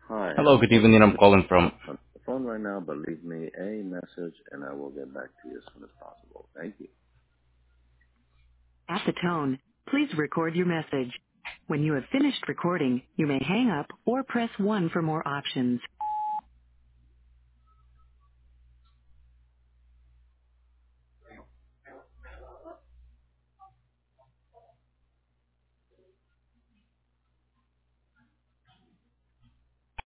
Hi, Hello, good evening. I'm unfortunately, calling from. I'm on the phone right now, but leave me a message and I will get back to you as soon as possible. Thank you. At the tone, please record your message. When you have finished recording, you may hang up or press 1 for more options.